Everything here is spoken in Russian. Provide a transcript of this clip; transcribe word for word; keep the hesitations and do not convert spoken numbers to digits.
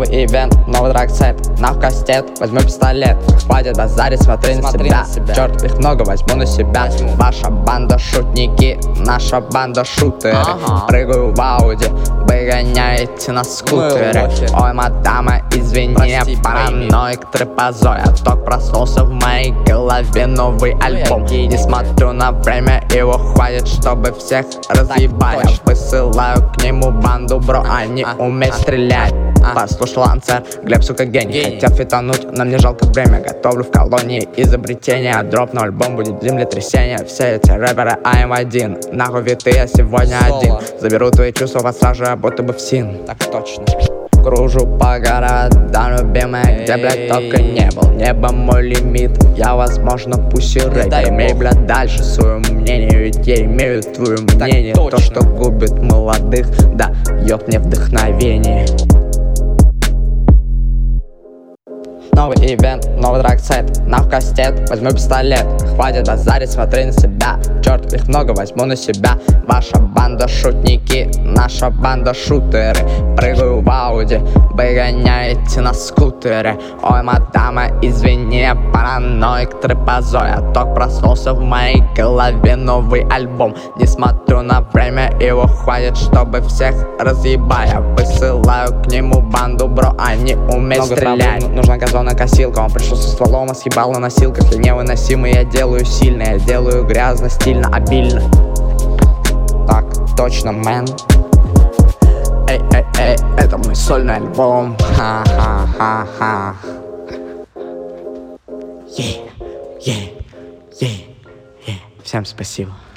Новый ивент, новый драгсет, на кастет, возьму пистолет. Хватит базарить, смотри, смотри на себя, на себя. Черт, их много, возьму на себя. Возьму. Ваша банда шутники, наша банда шутеры. Ага. Прыгаю в Ауди, вы гоняете на скутере. Ой, мадама, извини, прости, параноик, трепозой. Я только проснулся, в моей голове новый альбом. Не смотрю на время, его хватит, чтобы всех разъебать. Я высылаю к нему банду, бро, они а, умеют а, стрелять. А, а. Послушал Ансер, Глеб, сука, гений. гений. Хотят фитануть, но мне жалко время. Готовлю в колонии изобретения. Дроп на альбом, будет землетрясение. Все эти рэперы АМ один. Нахуй виты, я сегодня Соло. один. Заберу твои чувства, вас сразу, будто бы в син. Так точно. Кружу по городам, любимая, где, блядь, только не был. Небо мой лимит, я, возможно, пусть и рэпер. Имей, блядь, дальше свое мнение, ведь я имею твое мнение. То, что губит молодых, да, ёб мне вдохновение. Новый ивент, новый драгсет, на кастет, возьму пистолет. Хватит базарить, смотри на себя. Черт, их много, возьму на себя. Ваша банда шутники, наша банда шутеры. Прыгаю в Ауди, вы гоняете на скутере. Ой, мадама, извини, параноик, трепозой. Я только проснулся, в моей голове новый альбом. Не смотрю на время, его хватит, чтобы всех разъебать. Я высылаю к нему банду, бро, они умеют много стрелять. Проблем, нужна газонная косилка, он пришел со стволом, а съебал на носилках. Я невыносимый, я делаю сильно, я делаю грязно, стильно, обильно. Так точно, мэн. Эй, эй, эй, это мой сольный альбом. Ха-ха-ха-ха. Е, е, е, е. Всем спасибо.